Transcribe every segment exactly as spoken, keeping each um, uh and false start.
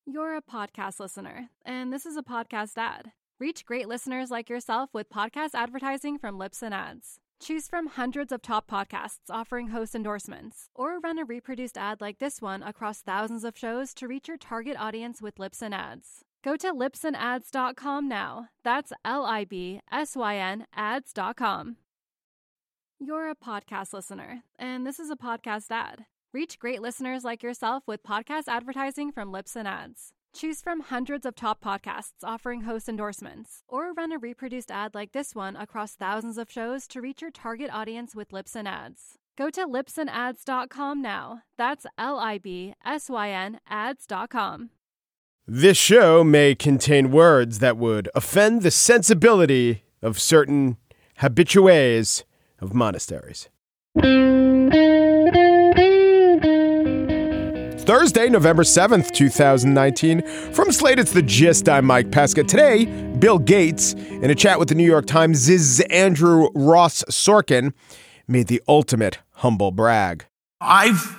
You're a podcast listener, and this is a podcast ad. Reach great listeners like yourself with podcast advertising from Libsyn Ads. Choose from hundreds of top podcasts offering host endorsements, or run a reproduced ad like this one across thousands of shows to reach your target audience with Libsyn Ads. Go to libsyn ads dot com now. That's L I B S Y N ads dot com. You're a podcast listener, and this is a podcast ad. Reach great listeners like yourself with podcast advertising from Libsyn Ads. Choose from hundreds of top podcasts offering host endorsements, or run a reproduced ad like this one across thousands of shows to reach your target audience with Libsyn Ads. Go to libsyn ads dot com now. That's L I B S Y N ads dot com. This show may contain words that would offend the sensibility of certain habitués of monasteries. Thursday, November seventh, twenty nineteen. From Slate, it's The Gist. I'm Mike Pesca. Today, Bill Gates, in a chat with the New York Times' Andrew Ross Sorkin, made the ultimate humble brag. I've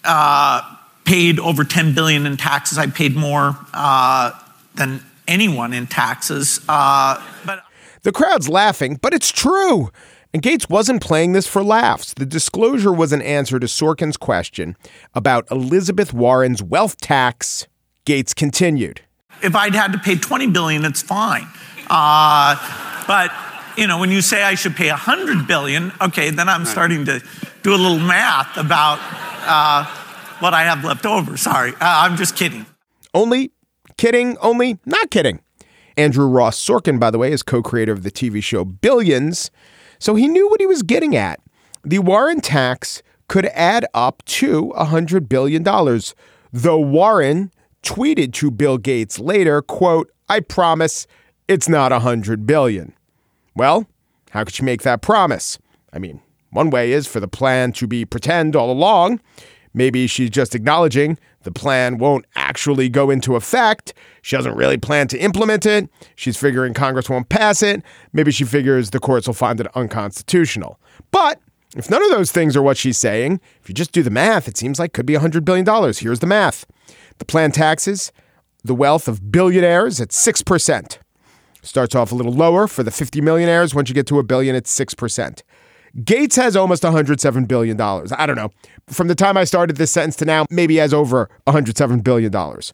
uh, paid over ten billion dollars in taxes. I paid more uh, than anyone in taxes. Uh, but The crowd's laughing, but it's true. And Gates wasn't playing this for laughs. The disclosure was an answer to Sorkin's question about Elizabeth Warren's wealth tax. Gates continued. If I'd had to pay twenty billion dollars, it's fine. Uh, but, you know, when you say I should pay one hundred billion dollars, okay, then I'm starting to do a little math about uh, what I have left over. Sorry, uh, I'm just kidding. Only kidding, only not kidding. Andrew Ross Sorkin, by the way, is co-creator of the T V show Billions. So he knew what he was getting at. The Warren tax could add up to one hundred billion dollars, though Warren tweeted to Bill Gates later, quote, "I promise it's not one hundred billion dollars. Well, how could she make that promise? I mean, one way is for the plan to be pretend all along. Maybe she's just acknowledging the plan won't actually go into effect. She doesn't really plan to implement it. She's figuring Congress won't pass it. Maybe she figures the courts will find it unconstitutional. But if none of those things are what she's saying, if you just do the math, it seems like could be one hundred billion dollars. Here's the math. The plan taxes the wealth of billionaires at six percent. Starts off a little lower for the fifty millionaires. Once you get to a billion, it's six percent. Gates has almost one hundred seven billion dollars. I don't know. From the time I started this sentence to now, maybe he has over one hundred seven billion dollars.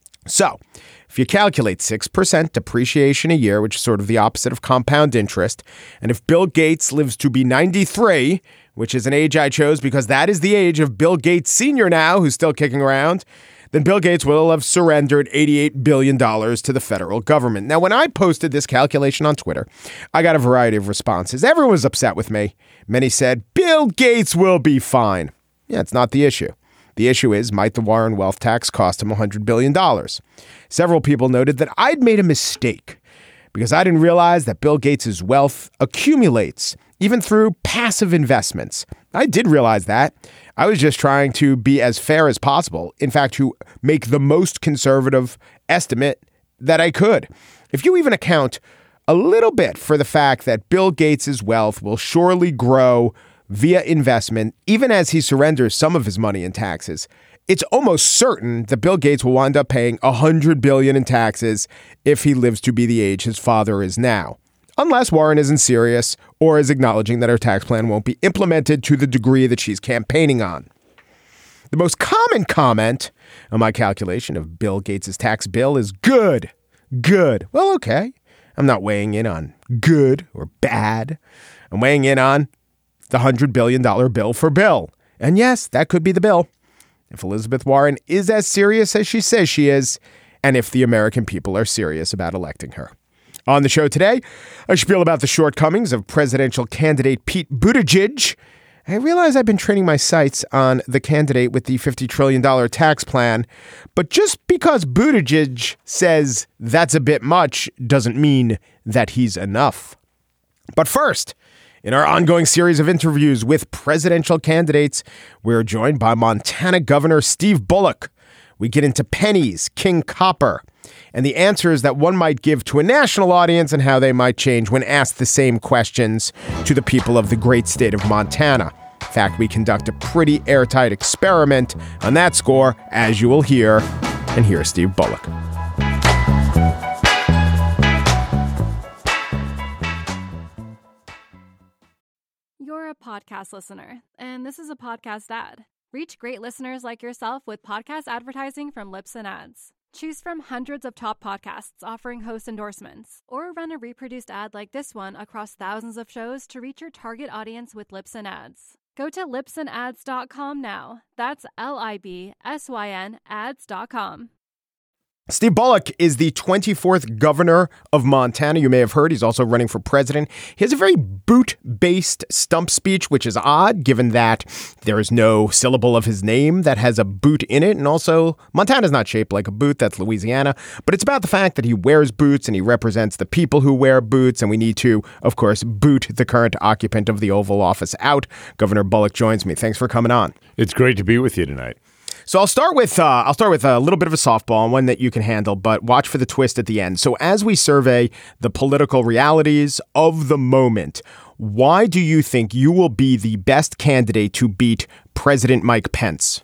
So if you calculate six percent depreciation a year, which is sort of the opposite of compound interest, and if Bill Gates lives to be ninety-three, which is an age I chose because that is the age of Bill Gates Senior now, who's still kicking around, then Bill Gates will have surrendered eighty-eight billion dollars to the federal government. Now, when I posted this calculation on Twitter, I got a variety of responses. Everyone was upset with me. Many said, Bill Gates will be fine. Yeah, it's not the issue. The issue is, might the Warren wealth tax cost him one hundred billion dollars? Several people noted that I'd made a mistake because I didn't realize that Bill Gates' wealth accumulates even through passive investments. I did realize that. I was just trying to be as fair as possible. In fact, to make the most conservative estimate that I could. If you even account a little bit for the fact that Bill Gates' wealth will surely grow via investment, even as he surrenders some of his money in taxes, it's almost certain that Bill Gates will wind up paying one hundred billion dollars in taxes if he lives to be the age his father is now. Unless Warren isn't serious or is acknowledging that her tax plan won't be implemented to the degree that she's campaigning on. The most common comment on my calculation of Bill Gates' tax bill is good. Good. Well, okay. I'm not weighing in on good or bad. I'm weighing in on the one hundred billion dollars bill for Bill. And yes, that could be the bill. If Elizabeth Warren is as serious as she says she is, and if the American people are serious about electing her. On the show today, I spiel about the shortcomings of presidential candidate Pete Buttigieg. I realize I've been training my sights on the candidate with the fifty trillion dollars tax plan, but just because Buttigieg says that's a bit much doesn't mean that he's enough. But first, in our ongoing series of interviews with presidential candidates, we're joined by Montana Governor Steve Bullock. We get into pennies, King Copper, and the answers that one might give to a national audience and how they might change when asked the same questions to the people of the great state of Montana. In fact, we conduct a pretty airtight experiment on that score, as you will hear And here's Steve Bullock. You're a podcast listener, and this is a podcast ad. Reach great listeners like yourself with podcast advertising from Libsyn Ads. Choose from hundreds of top podcasts offering host endorsements, or run a reproduced ad like this one across thousands of shows to reach your target audience with Libsyn Ads. Go to libsyn ads dot com now. That's L I B S Y N ads dot com. Steve Bullock is the twenty-fourth governor of Montana. You may have heard he's also running for president. He has a very boot-based stump speech, which is odd, given that there is no syllable of his name that has a boot in it. And also, Montana's not shaped like a boot. That's Louisiana. But it's about the fact that he wears boots and he represents the people who wear boots. And we need to, of course, boot the current occupant of the Oval Office out. Governor Bullock joins me. Thanks for coming on. It's great to be with you tonight. So I'll start with uh, I'll start with a little bit of a softball, one that you can handle, but watch for the twist at the end. So as we survey the political realities of the moment, why do you think you will be the best candidate to beat President Mike Pence?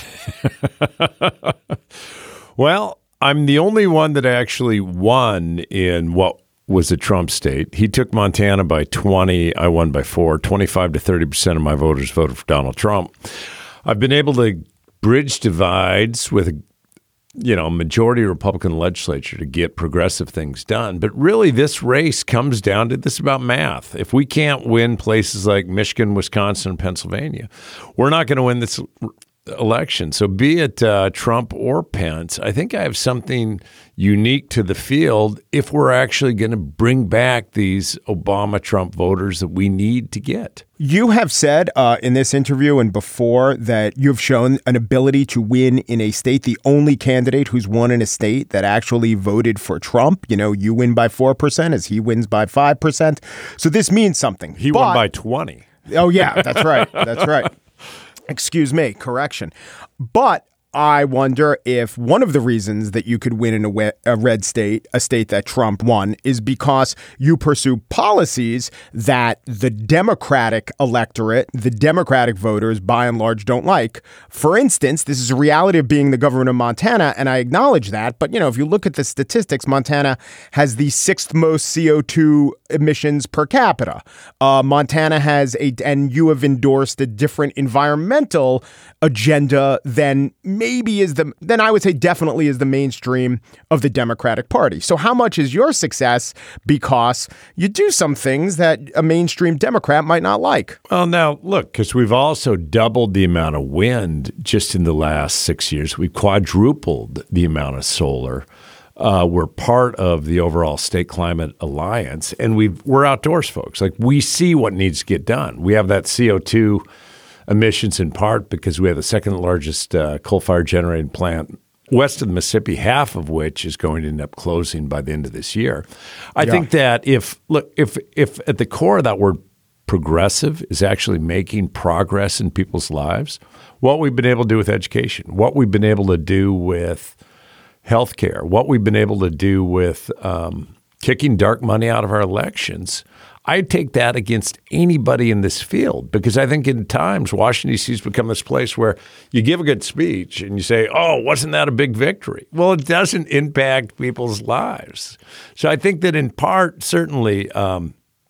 Well, I'm the only one that actually won in what was a Trump state. He took Montana by twenty. I won by four. twenty-five to thirty percent of my voters voted for Donald Trump. I've been able to bridge divides with a you know, majority Republican legislature to get progressive things done. But really, this race comes down to this about math. If we can't win places like Michigan, Wisconsin, and Pennsylvania, we're not going to win this election. So be it uh, Trump or Pence, I think I have something unique to the field if we're actually going to bring back these Obama-Trump voters that we need to get. You have said uh, in this interview and before that you've shown an ability to win in a state, the only candidate who's won in a state that actually voted for Trump. You know, you win by four percent as he wins by five percent. So this means something. He but, won by twenty. Oh, yeah, that's right. That's right. Excuse me, correction. But I wonder if one of the reasons that you could win in a, we- a red state, a state that Trump won, is because you pursue policies that the Democratic electorate, the Democratic voters, by and large, don't like. For instance, this is a reality of being the governor of Montana, and I acknowledge that. But, you know, if you look at the statistics, Montana has the sixth most C O two emissions per capita. Uh, Montana has a, and you have endorsed a different environmental agenda than maybe is the, then I would say definitely is the mainstream of the Democratic Party. So how much is your success because you do some things that a mainstream Democrat might not like? Well, now, look, because we've also doubled the amount of wind just in the last six years. We've quadrupled the amount of solar. Uh, we're part of the overall State Climate Alliance, and we've, we're outdoors folks. Like, we see what needs to get done. We have that C O two emissions in part because we have the second largest uh, coal-fired generating plant west of the Mississippi, half of which is going to end up closing by the end of this year. I yeah. think that if look if if at the core of that word progressive is actually making progress in people's lives, what we've been able to do with education, what we've been able to do with healthcare, what we've been able to do with um, kicking dark money out of our elections, I take that against anybody in this field because I think in times Washington, D C has become this place where you give a good speech and you say, oh, wasn't that a big victory? Well, it doesn't impact people's lives. So I think that in part, certainly, um,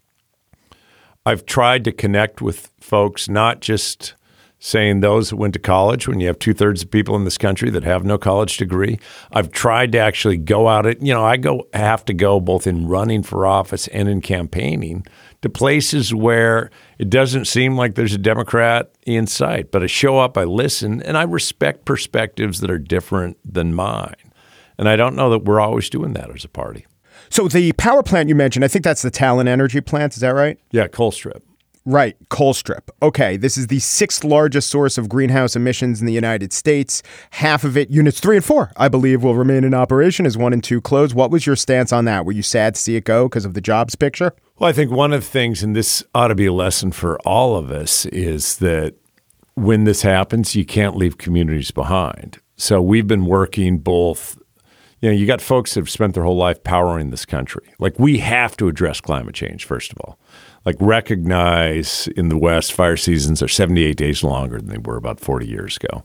I've tried to connect with folks, not just saying those that went to college when you have two thirds of people in this country that have no college degree. I've tried to actually go out it. You know, I go have to go both in running for office and in campaigning to places where it doesn't seem like there's a Democrat in sight. But I show up, I listen, and I respect perspectives that are different than mine. And I don't know that we're always doing that as a party. So the power plant you mentioned, I think that's the Talon Energy plant. Is that right? Yeah, Colstrip. Right, Colstrip. Okay, this is the sixth largest source of greenhouse emissions in the United States. Half of it, units three and four, I believe, will remain in operation as one and two close. What was your stance on that? Were you sad to see it go because of the jobs picture? Well, I think one of the things, and this ought to be a lesson for all of us, is that when this happens, you can't leave communities behind. So we've been working both. You know, you got folks that have spent their whole life powering this country. Like, we have to address climate change, first of all. Like, recognize in the West, fire seasons are seventy-eight days longer than they were about forty years ago.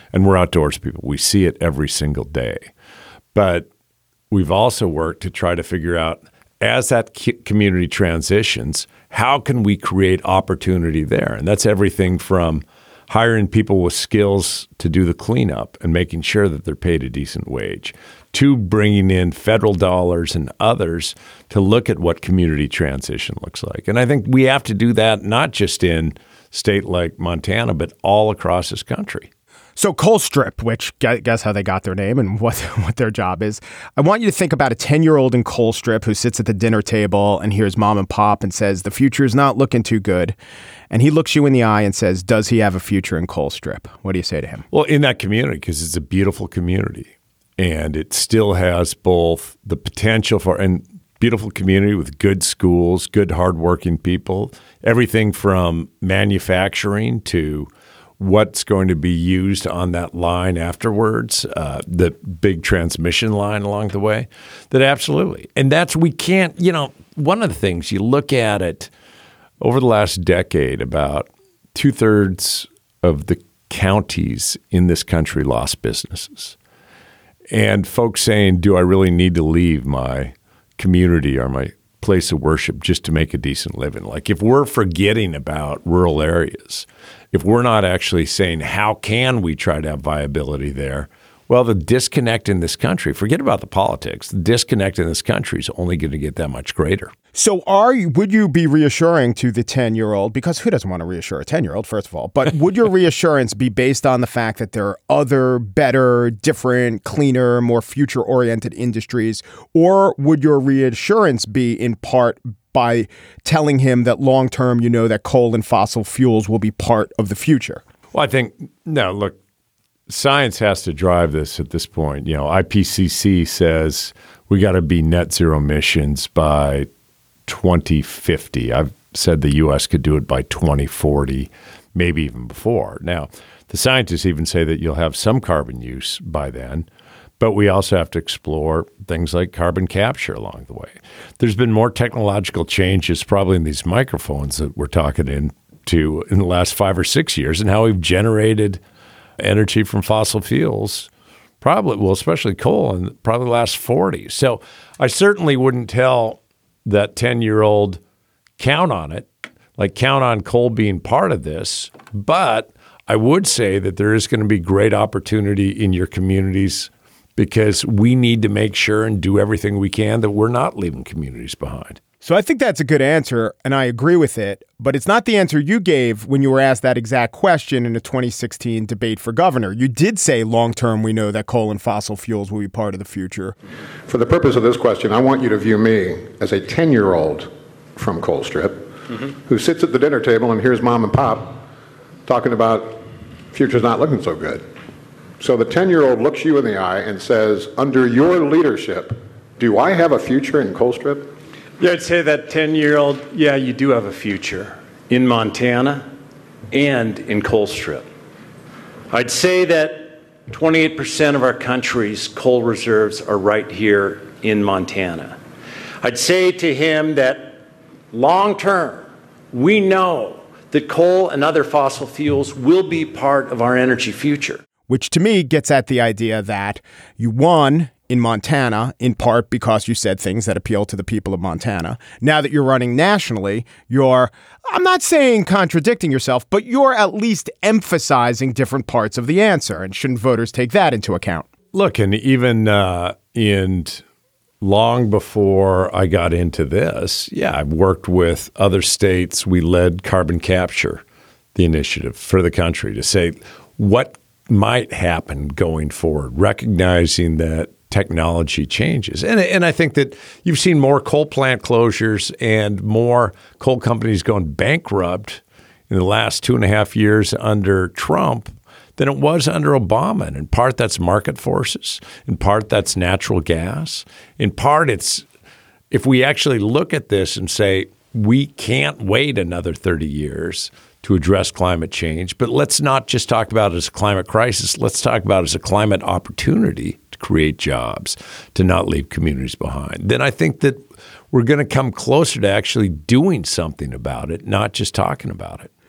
And we're outdoors people. We see it every single day. But we've also worked to try to figure out, as that community transitions, how can we create opportunity there? And that's everything from hiring people with skills to do the cleanup and making sure that they're paid a decent wage, to bringing in federal dollars and others to look at what community transition looks like. And I think we have to do that not just in a state like Montana, but all across this country. So Colstrip, which guess how they got their name and what what their job is. I want you to think about a ten-year-old in Colstrip who sits at the dinner table and hears mom and pop and says, the future is not looking too good. And he looks you in the eye and says, does he have a future in Colstrip? What do you say to him? Well, in that community, because it's a beautiful community and it still has both the potential for and beautiful community with good schools, good hardworking people, everything from manufacturing to what's going to be used on that line afterwards, uh, the big transmission line along the way, that absolutely. And that's, we can't, you know, one of the things you look at it over the last decade, about two thirds of the counties in this country lost businesses. And folks saying, do I really need to leave my community or my place of worship just to make a decent living? Like, if we're forgetting about rural areas, if we're not actually saying, how can we try to have viability there? Well, the disconnect in this country, forget about the politics, the disconnect in this country is only going to get that much greater. So are you, would you be reassuring to the ten-year-old, because who doesn't want to reassure a ten-year-old, first of all, but would your reassurance be based on the fact that there are other, better, different, cleaner, more future-oriented industries, or would your reassurance be in part by telling him that long-term, you know, that coal and fossil fuels will be part of the future? Well, I think, no, look, science has to drive this at this point. You know, I P C C says we got to be net zero emissions by twenty fifty. I've said the U S could do it by twenty forty, maybe even before. Now, the scientists even say that you'll have some carbon use by then, but we also have to explore things like carbon capture along the way. There's been more technological changes probably in these microphones that we're talking into in the last five or six years and how we've generated energy from fossil fuels, probably, well, especially coal, in probably the last forty. So I certainly wouldn't tell that ten-year-old count on it, like count on coal being part of this. But I would say that there is going to be great opportunity in your communities because we need to make sure and do everything we can that we're not leaving communities behind. So I think that's a good answer, and I agree with it, but it's not the answer you gave when you were asked that exact question in the twenty sixteen debate for governor. You did say long-term we know that coal and fossil fuels will be part of the future. For the purpose of this question, I want you to view me as a ten-year-old from Colstrip mm-hmm. who sits at the dinner table and hears mom and pop talking about future's not looking so good. So the ten-year-old looks you in the eye and says, under your leadership, do I have a future in Colstrip? Yeah, I'd say that ten-year-old, yeah, you do have a future in Montana and in Colstrip. I'd say that twenty-eight percent of our country's coal reserves are right here in Montana. I'd say to him that long-term, we know that coal and other fossil fuels will be part of our energy future. Which to me gets at the idea that you won in Montana, in part because you said things that appeal to the people of Montana. Now that you're running nationally, you're, I'm not saying contradicting yourself, but you're at least emphasizing different parts of the answer. And shouldn't voters take that into account? Look, and even uh, in long before I got into this, yeah, I've worked with other states. We led carbon capture, the initiative for the country, to say what might happen going forward, recognizing that technology changes. And, and I think that you've seen more coal plant closures and more coal companies going bankrupt in the last two and a half years under Trump than it was under Obama. And in part, that's market forces. In part, that's natural gas. In part, it's if we actually look at this and say, we can't wait another thirty years to address climate change, but let's not just talk about it as a climate crisis. Let's talk about it as a climate opportunity to create jobs, to not leave communities behind. Then I think that we're going to come closer to actually doing something about it, not just talking about it.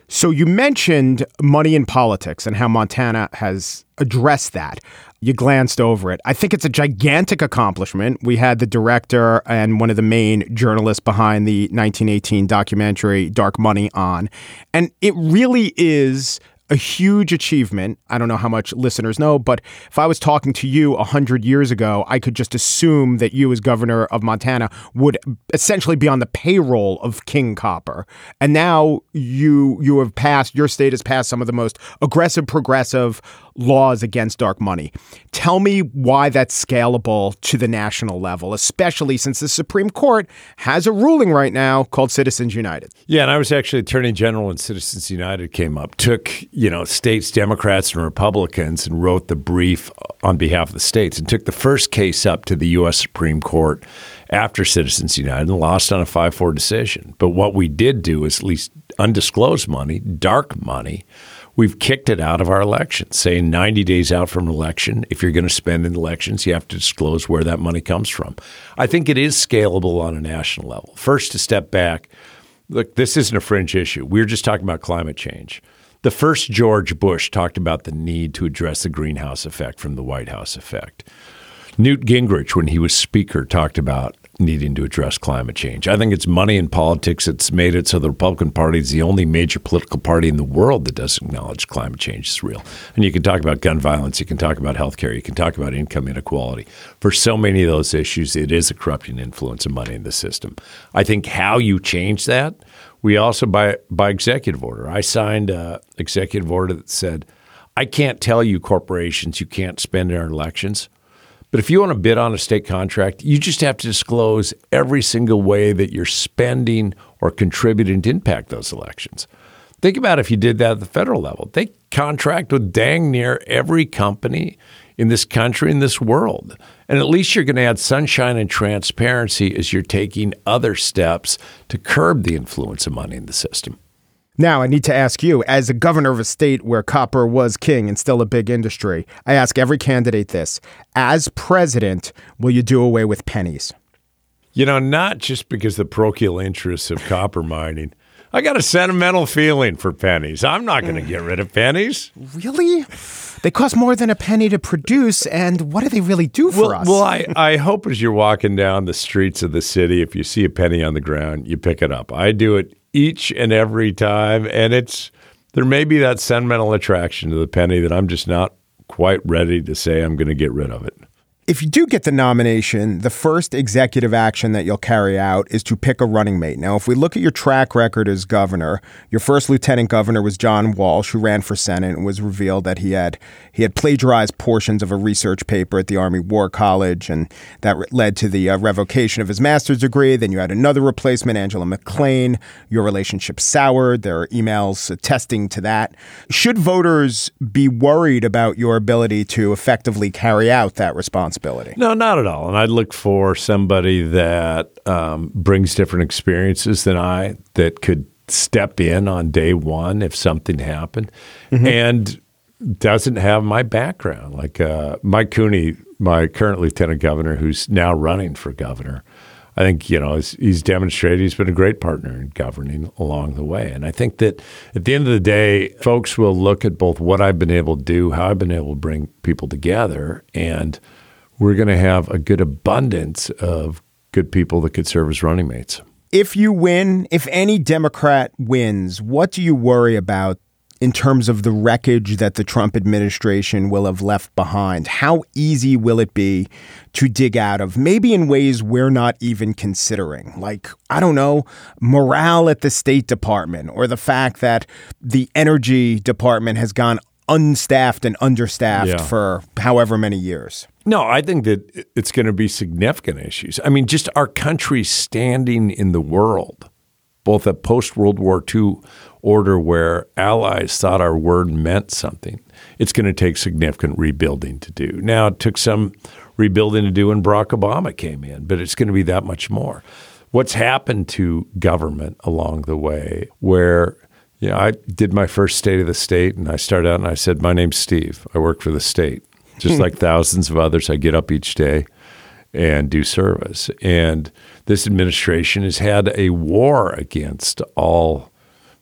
So you mentioned money in politics and how Montana has addressed that. You glanced over it. I think it's a gigantic accomplishment. We had the director and one of the main journalists behind the nineteen eighteen documentary Dark Money on. And it really is a huge achievement. I don't know how much listeners know, but if I was talking to you a hundred years ago, I could just assume that you as governor of Montana would essentially be on the payroll of King Copper. And now you you have passed, your state has passed some of the most aggressive, progressive laws against dark money. Tell me why that's scalable to the national level, especially since the Supreme Court has a ruling right now called Citizens United. Yeah, and I was actually Attorney General when Citizens United came up, took, you know, states, Democrats and Republicans, and wrote the brief on behalf of the states and took the first case up to the U S Supreme Court after Citizens United and lost on a five four decision. But what we did do is at least undisclosed money, dark money, we've kicked it out of our elections, saying ninety days out from an election, if you're going to spend in elections, you have to disclose where that money comes from. I think it is scalable on a national level. First, to step back, look, this isn't a fringe issue. We were just talking about climate change. The first George Bush talked about the need to address the greenhouse effect from the White House effect. Newt Gingrich, when he was speaker, talked about needing to address climate change. I think it's money in politics that's made it so the Republican Party is the only major political party in the world that doesn't acknowledge climate change is real. And you can talk about gun violence, you can talk about healthcare, you can talk about income inequality. For so many of those issues, it is a corrupting influence of money in the system. I think how you change that, we also, by, by executive order, I signed an executive order that said, I can't tell you corporations you can't spend in our elections. But if you want to bid on a state contract, you just have to disclose every single way that you're spending or contributing to impact those elections. Think about if you did that at the federal level. They contract with dang near every company in this country, in this world. And at least you're going to add sunshine and transparency as you're taking other steps to curb the influence of money in the system. Now, I need to ask you, as a governor of a state where copper was king and still a big industry, I ask every candidate this. As president, will you do away with pennies? You know, not just because of the parochial interests of copper mining. I got a sentimental feeling for pennies. I'm not going to get rid of pennies. Really? They cost more than a penny to produce, and what do they really do for well, us? Well, I, I hope as you're walking down the streets of the city, if you see a penny on the ground, you pick it up. I do it each and every time, and it's there may be that sentimental attraction to the penny that I'm just not quite ready to say I'm going to get rid of it. If you do get the nomination, the first executive action that you'll carry out is to pick a running mate. Now, if we look at your track record as governor, your first lieutenant governor was John Walsh, who ran for Senate and was revealed that he had he had plagiarized portions of a research paper at the Army War College, and that re- led to the uh, revocation of his master's degree. Then you had another replacement, Angela McClain. Your relationship soured. There are emails attesting to that. Should voters be worried about your ability to effectively carry out that responsibility? No, not at all. And I'd look for somebody that um, brings different experiences than I, that could step in on day one if something happened, mm-hmm. and doesn't have my background. Like uh, Mike Cooney, my current lieutenant governor, who's now running for governor, I think, you know, he's, he's demonstrated he's been a great partner in governing along the way. And I think that at the end of the day, folks will look at both what I've been able to do, how I've been able to bring people together, and we're going to have a good abundance of good people that could serve as running mates. If you win, if any Democrat wins, what do you worry about in terms of the wreckage that the Trump administration will have left behind? How easy will it be to dig out of, maybe in ways we're not even considering? Like, I don't know, morale at the State Department, or the fact that the Energy Department has gone unstaffed and understaffed yeah. for however many years. No, I think that it's going to be significant issues. I mean, just our country's standing in the world, both a post-World War Two order where allies thought our word meant something. It's going to take significant rebuilding to do. Now, it took some rebuilding to do when Barack Obama came in, but it's going to be that much more. What's happened to government along the way where Yeah, I did my first State of the State, and I started out and I said, my name's Steve. I work for the state. Just like thousands of others, I get up each day and do service. And this administration has had a war against all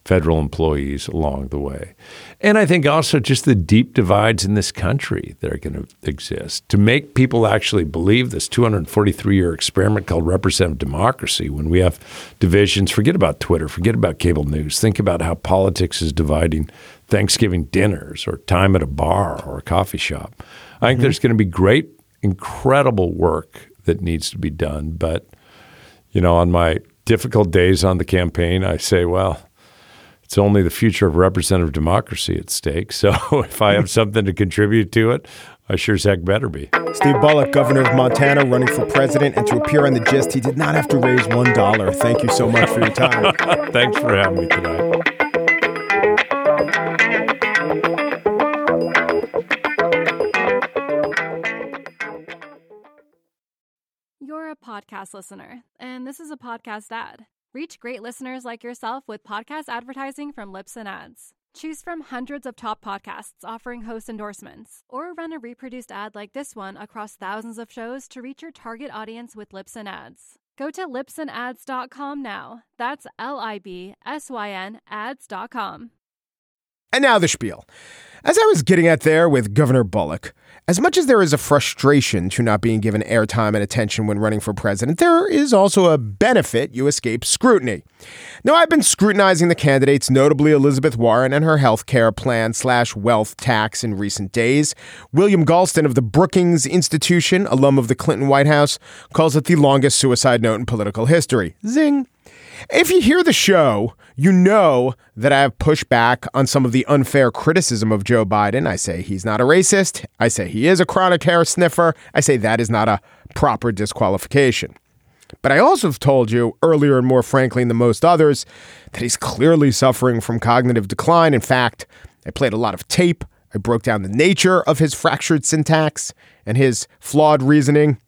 federal employees along the way. And I think also just the deep divides in this country that are going to exist to make people actually believe this two hundred forty-three year experiment called representative democracy. When we have divisions, forget about Twitter, forget about cable news. Think about how politics is dividing Thanksgiving dinners or time at a bar or a coffee shop. I think mm-hmm. there's going to be great, incredible work that needs to be done. But, you know, on my difficult days on the campaign, I say, well, it's only the future of representative democracy at stake. So if I have something to contribute to it, I sure as heck better be. Steve Bullock, governor of Montana, running for president. And to appear on The Gist, he did not have to raise one dollar. Thank you so much for your time. Thanks for having me tonight. You're a podcast listener, and this is a podcast ad. Reach great listeners like yourself with podcast advertising from Libsyn Ads. Choose from hundreds of top podcasts offering host endorsements, or run a reproduced ad like this one across thousands of shows to reach your target audience with Libsyn Ads. Go to libsyn ads dot com now. That's L I B S Y N ads dot com. And now the spiel. As I was getting at there with Governor Bullock, as much as there is a frustration to not being given airtime and attention when running for president, there is also a benefit: you escape scrutiny. Now, I've been scrutinizing the candidates, notably Elizabeth Warren and her health care plan slash wealth tax in recent days. William Galston of the Brookings Institution, alum of the Clinton White House, calls it the longest suicide note in political history. Zing. If you hear the show, you know that I have pushed back on some of the unfair criticism of Joe Biden. I say he's not a racist. I say he is a chronic hair sniffer. I say that is not a proper disqualification. But I also have told you earlier and more frankly than most others that he's clearly suffering from cognitive decline. In fact, I played a lot of tape. I broke down the nature of his fractured syntax and his flawed reasoning.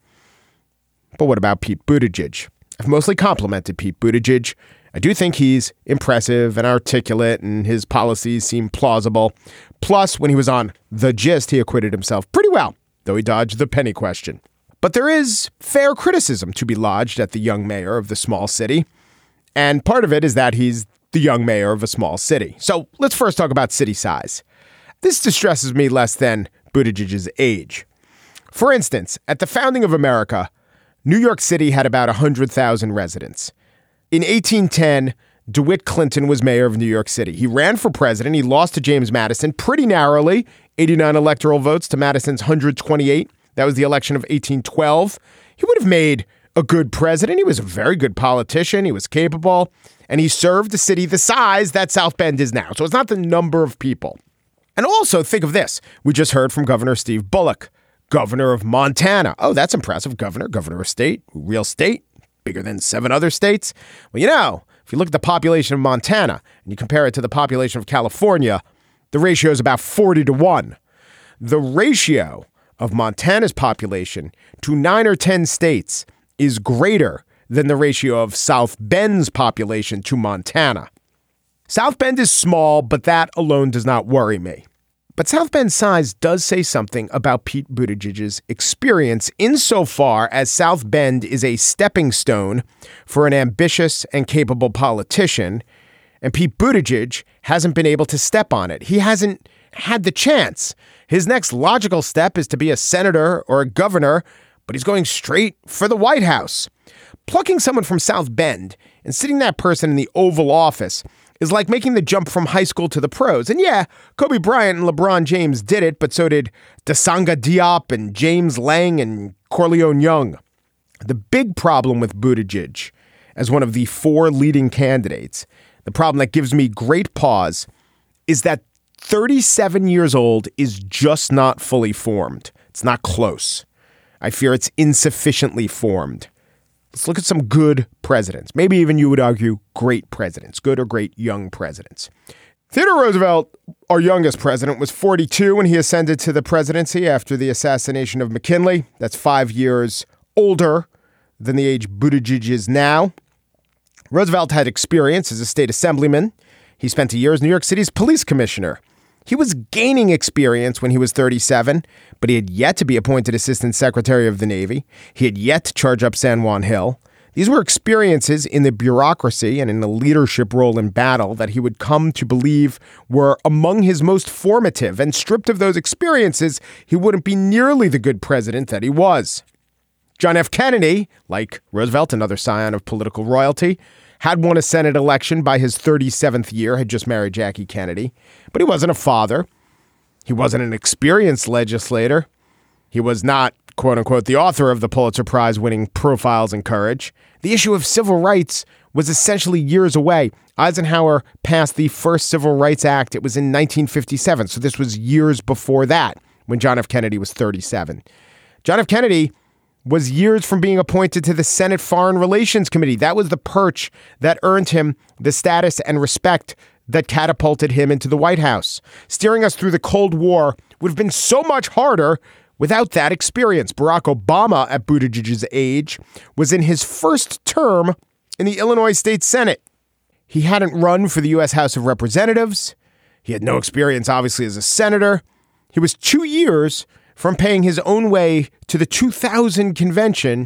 But what about Pete Buttigieg? I've mostly complimented Pete Buttigieg. I do think he's impressive and articulate and his policies seem plausible. Plus, when he was on The Gist, he acquitted himself pretty well, though he dodged the penny question. But there is fair criticism to be lodged at the young mayor of the small city. And part of it is that he's the young mayor of a small city. So let's first talk about city size. This distresses me less than Buttigieg's age. For instance, at the founding of America, New York City had about one hundred thousand residents. In eighteen ten, DeWitt Clinton was mayor of New York City. He ran for president. He lost to James Madison pretty narrowly, eighty-nine electoral votes to Madison's one hundred twenty-eight. That was the election of eighteen twelve. He would have made a good president. He was a very good politician. He was capable, and he served a city the size that South Bend is now. So it's not the number of people. And also think of this. We just heard from Governor Steve Bullock, governor of Montana. Oh, that's impressive. Governor, governor of state, real state, bigger than seven other states. Well, you know, if you look at the population of Montana and you compare it to the population of California, the ratio is about forty to one. The ratio of Montana's population to nine or ten states is greater than the ratio of South Bend's population to Montana. South Bend is small, but that alone does not worry me. But South Bend's size does say something about Pete Buttigieg's experience insofar as South Bend is a stepping stone for an ambitious and capable politician, and Pete Buttigieg hasn't been able to step on it. He hasn't had the chance. His next logical step is to be a senator or a governor, but he's going straight for the White House. Plucking someone from South Bend and sitting that person in the Oval Office is like making the jump from high school to the pros. And yeah, Kobe Bryant and LeBron James did it, but so did Dasanga Diop and James Lang and Corleone Young. The big problem with Buttigieg as one of the four leading candidates, the problem that gives me great pause, is that thirty-seven years old is just not fully formed. It's not close. I fear it's insufficiently formed. Let's look at some good presidents. Maybe even you would argue great presidents, good or great young presidents. Theodore Roosevelt, our youngest president, was forty-two when he ascended to the presidency after the assassination of McKinley. That's five years older than the age Buttigieg is now. Roosevelt had experience as a state assemblyman. He spent a year as New York City's police commissioner. He was gaining experience when he was thirty-seven, but he had yet to be appointed Assistant Secretary of the Navy. He had yet to charge up San Juan Hill. These were experiences in the bureaucracy and in the leadership role in battle that he would come to believe were among his most formative, and stripped of those experiences, he wouldn't be nearly the good president that he was. John F. Kennedy, like Roosevelt, another scion of political royalty, had won a Senate election by his thirty-seventh year, had just married Jackie Kennedy, but he wasn't a father. He wasn't an experienced legislator. He was not, quote unquote, the author of the Pulitzer Prize winning Profiles in Courage. The issue of civil rights was essentially years away. Eisenhower passed the first Civil Rights Act. It was in nineteen fifty-seven. So this was years before that when John F. Kennedy was thirty-seven. John F. Kennedy was years from being appointed to the Senate Foreign Relations Committee. That was the perch that earned him the status and respect that catapulted him into the White House. Steering us through the Cold War would have been so much harder without that experience. Barack Obama, at Buttigieg's age, was in his first term in the Illinois State Senate. He hadn't run for the U S House of Representatives. He had no experience, obviously, as a senator. He was two years from paying his own way to the two thousand convention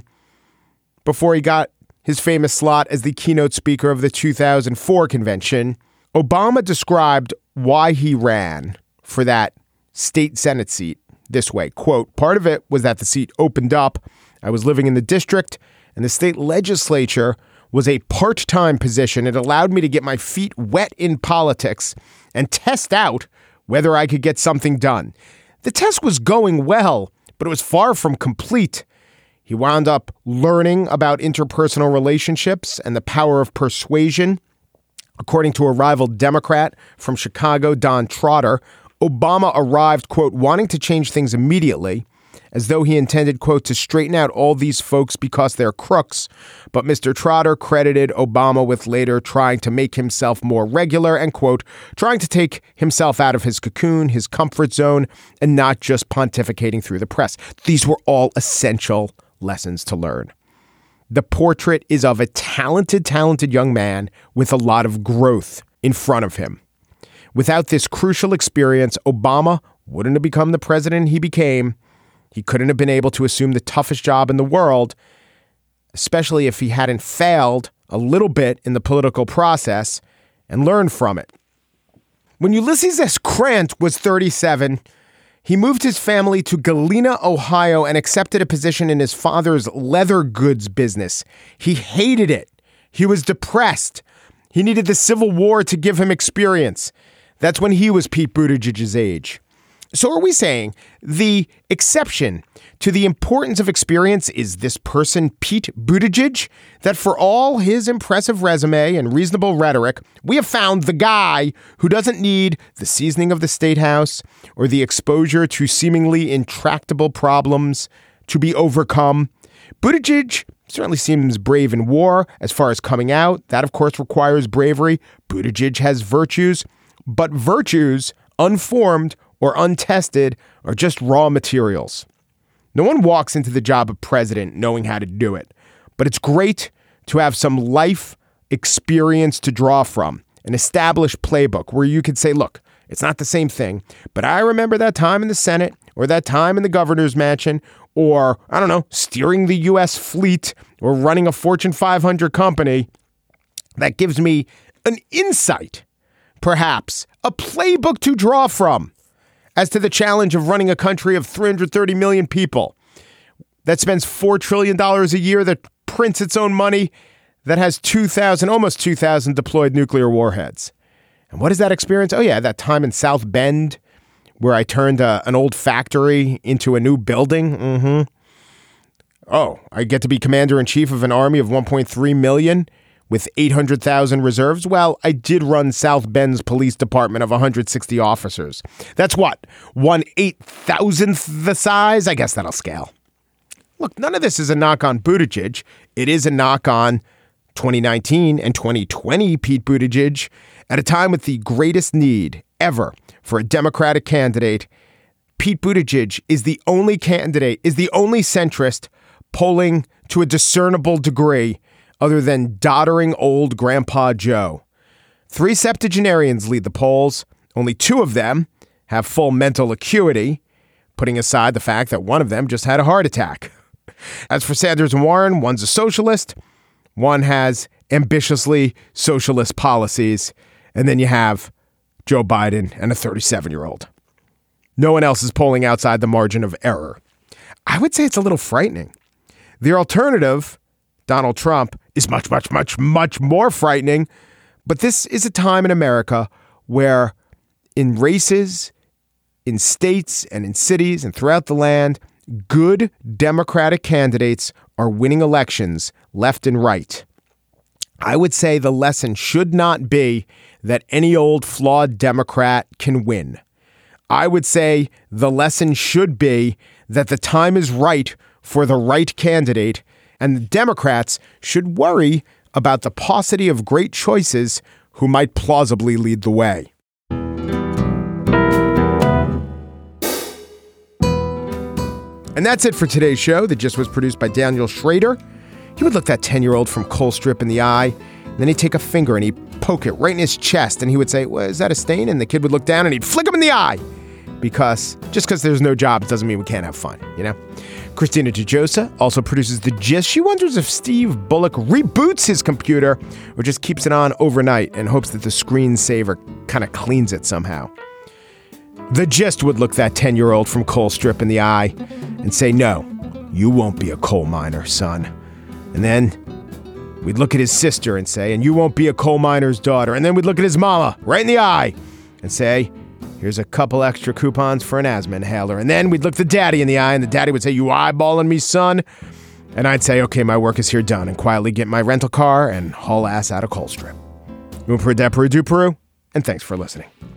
before he got his famous slot as the keynote speaker of the two thousand four convention. Obama described why he ran for that state Senate seat this way, quote, part of it was that the seat opened up. I was living in the district and the state legislature was a part-time position. It allowed me to get my feet wet in politics and test out whether I could get something done. The test was going well, but it was far from complete. He wound up learning about interpersonal relationships and the power of persuasion. According to a rival Democrat from Chicago, Don Trotter, Obama arrived, quote, wanting to change things immediately, as though he intended, quote, to straighten out all these folks because they're crooks. But Mister Trotter credited Obama with later trying to make himself more regular and, quote, trying to take himself out of his cocoon, his comfort zone, and not just pontificating through the press. These were all essential lessons to learn. The portrait is of a talented, talented young man with a lot of growth in front of him. Without this crucial experience, Obama wouldn't have become the president he became. He couldn't have been able to assume the toughest job in the world, especially if he hadn't failed a little bit in the political process and learned from it. When Ulysses S. Grant was thirty-seven, he moved his family to Galena, Ohio, and accepted a position in his father's leather goods business. He hated it. He was depressed. He needed the Civil War to give him experience. That's when he was Pete Buttigieg's age. So are we saying the exception to the importance of experience is this person, Pete Buttigieg, that for all his impressive resume and reasonable rhetoric, we have found the guy who doesn't need the seasoning of the State House or the exposure to seemingly intractable problems to be overcome? Buttigieg certainly seems brave in war as far as coming out. That, of course, requires bravery. Buttigieg has virtues, but virtues unformed or untested are just raw materials. No one walks into the job of president knowing how to do it, but it's great to have some life experience to draw from, an established playbook where you could say, look, it's not the same thing, but I remember that time in the Senate or that time in the governor's mansion or, I don't know, steering the U S fleet or running a Fortune five hundred company. That gives me an insight, perhaps a playbook to draw from as to the challenge of running a country of three hundred thirty million people that spends four trillion dollars a year, that prints its own money, that has two thousand, almost two thousand deployed nuclear warheads. And what is that experience? Oh, yeah, that time in South Bend where I turned a, an old factory into a new building. Mm-hmm. Oh, I get to be commander in chief of an army of one point three million with eight hundred thousand reserves. Well, I did run South Bend's police department of one hundred sixty officers. That's what? One eight thousandth the size? I guess that'll scale. Look, none of this is a knock on Buttigieg. It is a knock on twenty nineteen and twenty twenty Pete Buttigieg at a time with the greatest need ever for a Democratic candidate. Pete Buttigieg is the only candidate, is the only centrist polling to a discernible degree other than doddering old Grandpa Joe. Three septuagenarians lead the polls. Only two of them have full mental acuity, putting aside the fact that one of them just had a heart attack. As for Sanders and Warren, one's a socialist, One has ambitiously socialist policies, and then you have Joe Biden and a thirty-seven-year-old. No one else is polling outside the margin of error. I would say it's a little frightening. The alternative, Donald Trump, is much, much, much, much more frightening. But this is a time in America where in races, in states and in cities and throughout the land, good Democratic candidates are winning elections left and right. I would say the lesson should not be that any old flawed Democrat can win. I would say the lesson should be that the time is right for the right candidate, and the Democrats should worry about the paucity of great choices who might plausibly lead the way. And that's it for today's show that just was produced by Daniel Schrader. He would look that ten-year-old from Colstrip in the eye, and then he'd take a finger and he'd poke it right in his chest, and he would say, well, is that a stain? And the kid would look down and he'd flick him in the eye. Because just because there's no jobs doesn't mean we can't have fun, you know? Christina DeJosa also produces The Gist. She wonders if Steve Bullock reboots his computer or just keeps it on overnight and hopes that the screensaver kind of cleans it somehow. The Gist would look that ten-year-old from Colstrip in the eye and say, no, you won't be a coal miner, son. And then we'd look at his sister and say, and you won't be a coal miner's daughter. And then we'd look at his mama right in the eye and say, here's a couple extra coupons for an asthma inhaler. And then we'd look the daddy in the eye, and the daddy would say, you eyeballing me, son? And I'd say, okay, my work is here done, and quietly get my rental car and haul ass out of Colstrip. Peru, Peru, and thanks for listening.